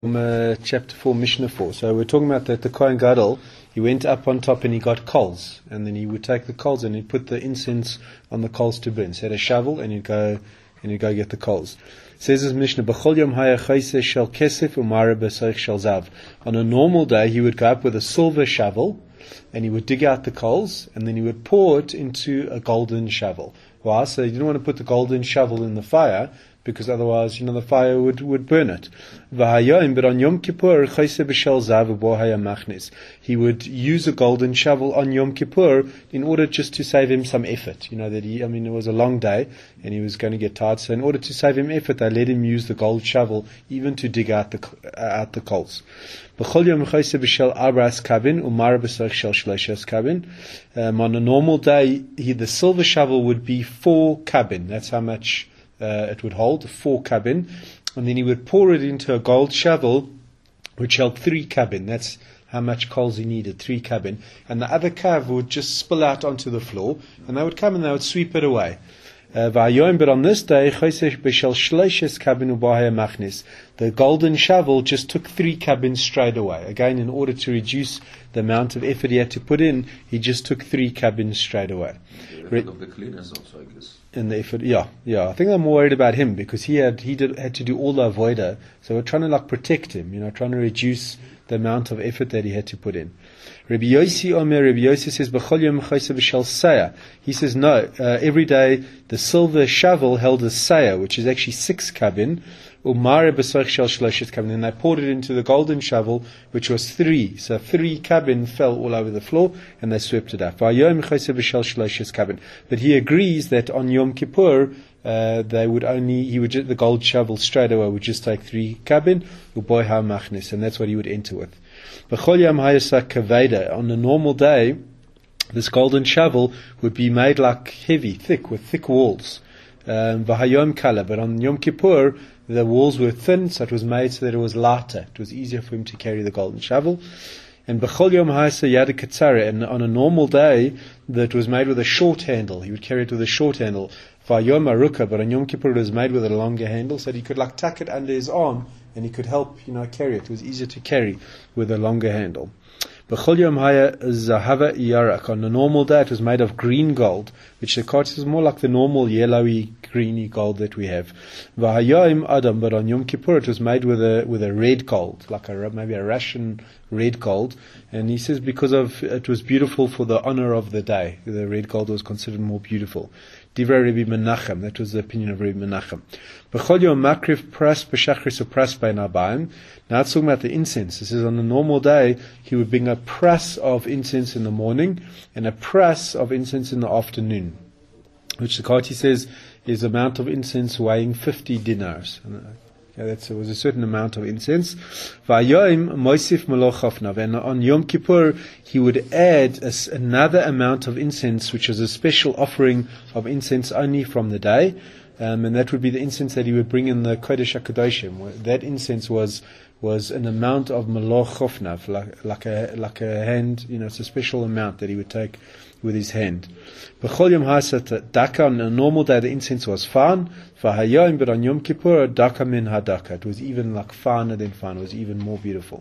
Chapter 4, Mishnah 4. So we're talking about that the Kohen Gadol, he went up on top and he got coals, and then he would take the coals and he'd put the incense on the coals to burn. So he had a shovel and he'd go get the coals. It says this Mishnah, B'chol yom haya chayse shel kesef umare b'soich shel zav. On a normal day, he would go up with a silver shovel and he would dig out the coals and then he would pour it into a golden shovel. Why? So he didn't want to put the golden shovel in the fire, because otherwise, the fire would burn it. But on Yom Kippur, he would use a golden shovel on Yom Kippur in order just to save him some effort. That it was a long day and he was going to get tired. So in order to save him effort, they let him use the gold shovel even to dig out the coals. On a normal day, the silver shovel would be 4 kabin. That's how much it would hold, 4 kabin, and then he would pour it into a gold shovel which held 3 kabin. That's how much coals he needed, 3 kabin, and the other kav would just spill out onto the floor, and they would come and they would sweep it away. But on this day, the golden shovel just took 3 kabin straight away. Again, in order to reduce the amount of effort he had to put in, he just took 3 kabin straight away. The effort of the cleaners also, I guess. And the effort, yeah. I think I'm more worried about him because he had to do all the avoider. So we're trying to protect him, trying to reduce the amount of effort that he had to put in. Rabbi Yossi says, B'chol yom chayse b'shel saya. He says, no, every day the silver shovel held a saya, which is actually 6 kabin, umare b'soich shel shloshes kabin, and they poured it into the golden shovel, which was 3. So 3 kabin fell all over the floor, and they swept it up. But he agrees that on Yom Kippur, the gold shovel straight away would just take 3 kabin, uboiha machnis, and that's what he would enter with. On a normal day, this golden shovel would be made thick, with thick walls. But on Yom Kippur, the walls were thin, so it was made so that it was lighter. It was easier for him to carry the golden shovel. And and on a normal day, that was made with a short handle. He would carry it with a short handle. But on Yom Kippur, it was made with a longer handle, so that he could tuck it under his arm, and he could help, carry it. It was easier to carry with a longer handle. On a normal day, it was made of green gold, which the Kart is more like the normal yellowy, greeny gold that we have. But on Yom Kippur, it was made with a red gold, maybe a Russian red gold. And he says because it was beautiful for the honor of the day. The red gold was considered more beautiful. Divrei Rabbi Menachem, that was the opinion of Rabbi Menachem. Now it's talking about the incense. It says on a normal day, he would bring a press of incense in the morning and a press of incense in the afternoon, which the Kati says is the amount of incense weighing 50 dinars. It was a certain amount of incense. And on Yom Kippur, he would add another amount of incense, which was a special offering of incense only from the day. And that would be the incense that he would bring in the Kodesh HaKadoshim. That incense was an amount of Maloch Chofnav, like a hand, it's a special amount that he would take with his hand. On a normal day, the incense was fine. But on Yom Kippur, daka min hadaka. It was even finer than fine. It was even more beautiful.